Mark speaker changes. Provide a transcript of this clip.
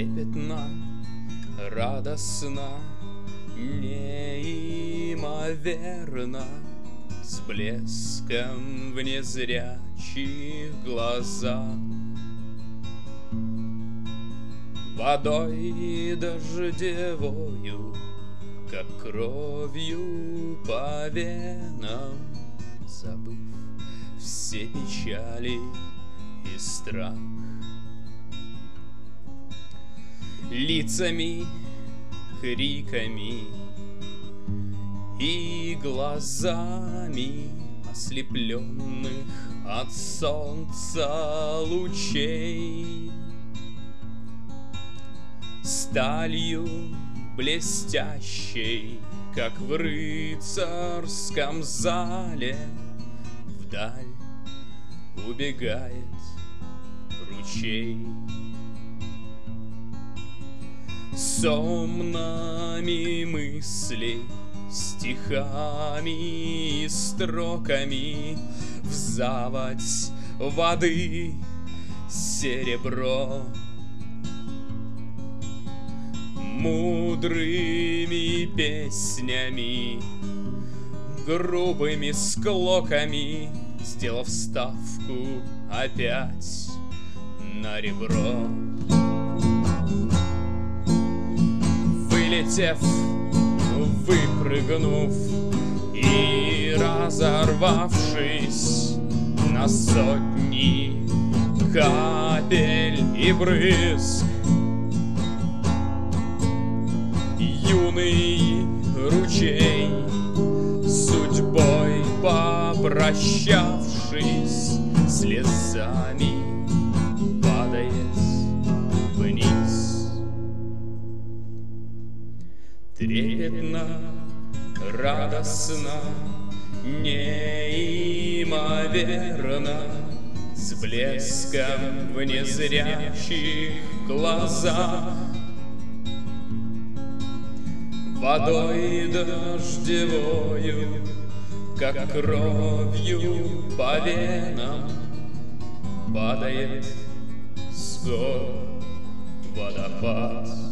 Speaker 1: трепетно, радостно, неимоверно, с блеском в незрячих глазах. Водой дождевою, как кровью по венам, забыв все печали и страх. Лицами, криками и глазами ослепленных от солнца лучей, сталью блестящей, как в рыцарском зале, вдаль убегает ручей. Сомнами мыслей, стихами и строками в заводь воды серебро. Мудрыми песнями, грубыми склоками, сделав ставку опять на ребро. Вылетев, выпрыгнув и разорвавшись на сотни капель и брызг, юный ручей, судьбой попрощавшись, слезами падает вниз. Трепетно, радостно, неимоверно, с блеском в незрячих глазах. Водой дождевою, как кровью по венам, падает с гор водопад.